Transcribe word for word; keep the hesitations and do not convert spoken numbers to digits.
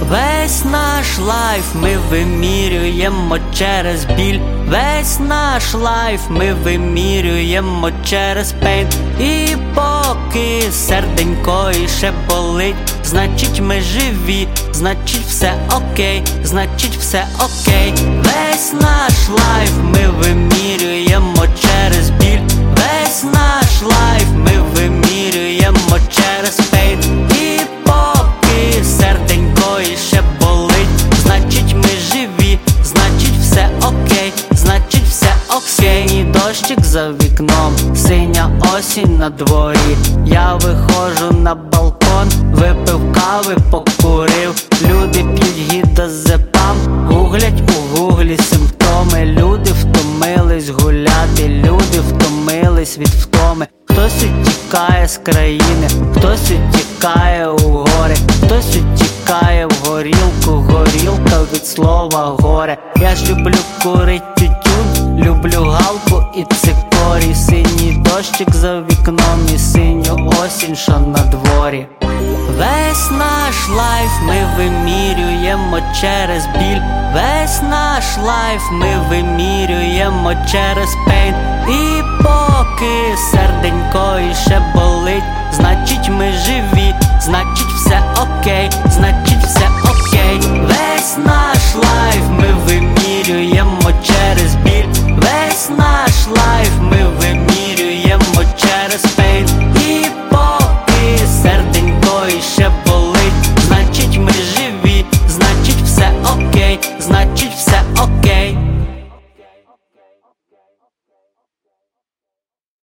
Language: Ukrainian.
Весь наш лайф ми вимірюємо через біль. Весь наш лайф ми вимірюємо через пейн. І поки серденько іще болить, значить ми живі, значить все окей, значить все окей. Весь наш лайф ми вимірюємо через біль. Весь наш лайф ми вимірюємо через пейн. І поки серденько іще болить, значить ми живі, значить все окей, значить все окей. Синій дощик за вікном, синя осінь на дворі. Я виходжу на балкон, випив кави, покурив. Люди п'ють гідозепам, гуглять у гуглі симптоми. Люди втомились гуляти, люди втомились від втоми. Хтось утікає з країни, хтось утікає у гори, хтось утікає в горілку, горілка від слова горе. Я ж люблю курить тютюн, люблю галку і цикорій. Синій дощик за вікном і синю осінь, що на дворі. Весь наш лайф ми вимірюємо через біль. Весь наш лайф ми вимірюємо через пейн. І поки серденько іще болить, значить ми живі, значить все окей, значить все окей. Весь наш лайф ми вимірюємо через біль. Весь наш лайф ми вимірюємо через пейн.